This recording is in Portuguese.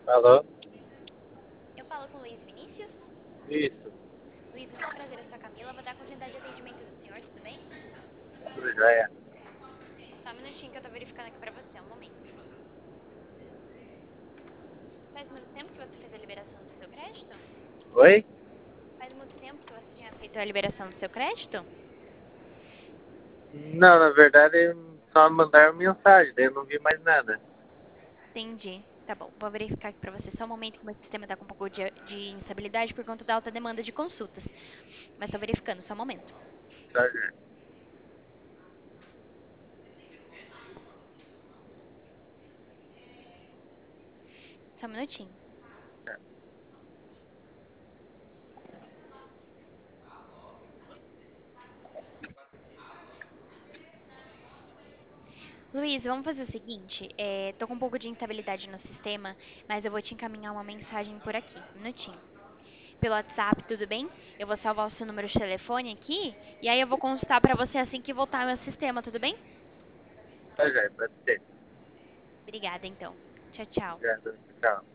Alô? Eu falo com o Luiz Vinícius. Isso, Luiz, muito prazer, eu sou a Camila. Vou dar continuidade de atendimento do senhor, tudo bem? tudo jóia. Só um minutinho que eu tô verificando aqui pra você, um momento. Faz muito tempo que você fez a liberação do seu crédito? Oi? Faz muito tempo que você tinha feito a liberação do seu crédito? Não, na verdade só mandaram mensagem, daí eu não vi mais nada. Entendi. Tá bom, vou verificar aqui pra você só um momento que o meu sistema tá com um pouco de instabilidade por conta da alta demanda de consultas. Mas tô verificando, só um momento. Tá, jóia. Só um minutinho. Luiz, vamos fazer o seguinte, tô com um pouco de instabilidade no sistema, mas eu vou te encaminhar uma mensagem por aqui. Um minutinho. Pelo WhatsApp, tudo bem? Eu vou salvar o seu número de telefone aqui e aí eu vou consultar pra você assim que voltar ao meu sistema, tudo bem? Tá, jóia, pode ser. Obrigada, então. Tchau, tchau. Obrigado. Tchau.